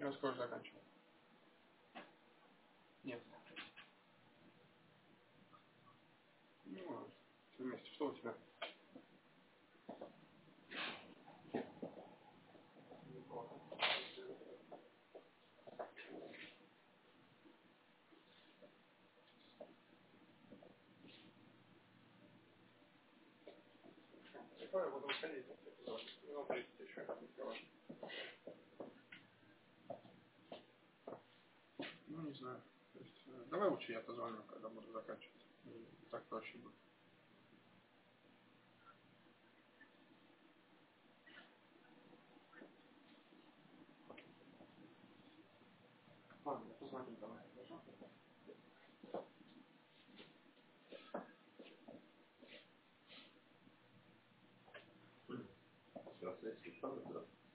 Прямо скоро заканчиваю. Нет. Ну, все вместе. Что у тебя? Я буду выходить. Ну, 30 еще. Ну, не знаю. То есть, давай лучше я позвоню, когда буду заканчивать. Так проще будет. Ладно, я позвоню давай. Сейчас, если что,